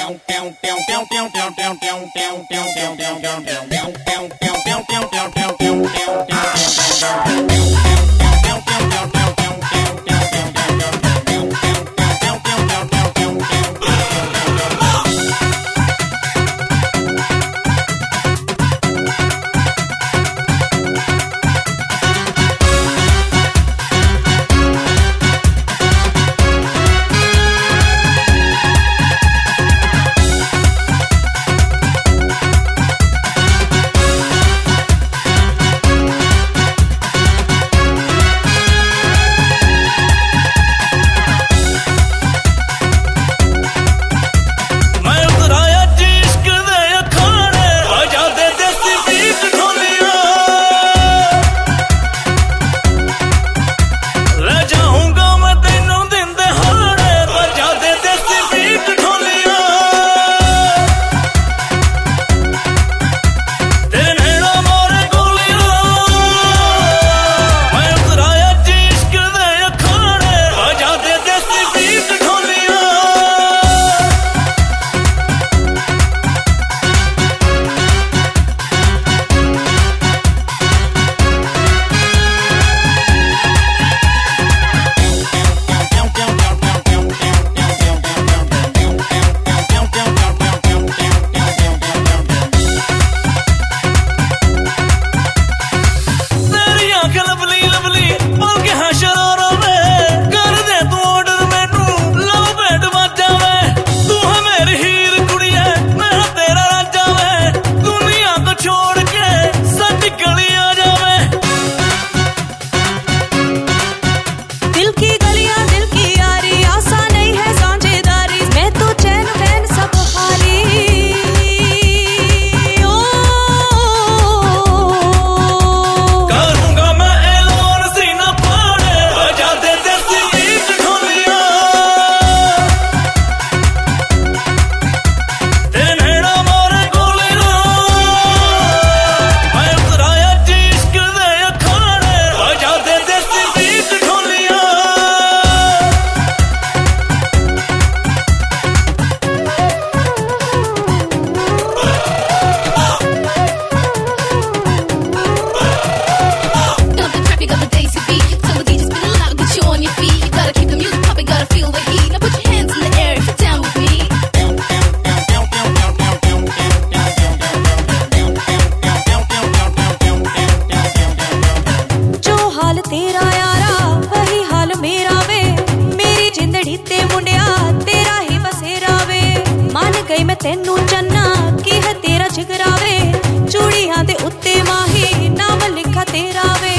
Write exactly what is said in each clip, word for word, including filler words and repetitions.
तेनू चन्ना की है तेरा जिगरावे, चूड़ियां दे उत्ते माही नाम लिखा तेरा वे।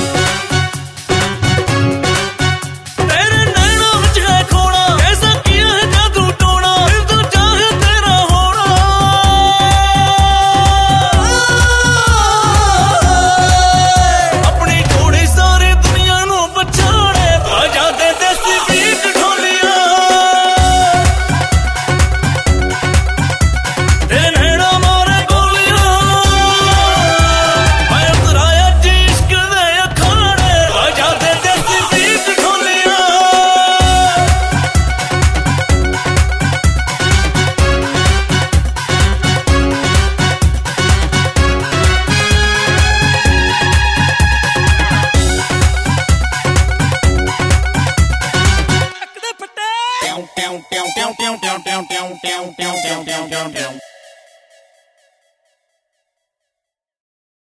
तेरे नैनों विच है खोना, ऐसा किया है जादू टोना, दिल तो चाहे तेरा होना। अपनी जोड़ी सारी दुनिया नू पछाड़े, आजा दे देसी बीट ढोलिया। Down, down, down, down, down, down, down, down, down, down, down, down, down.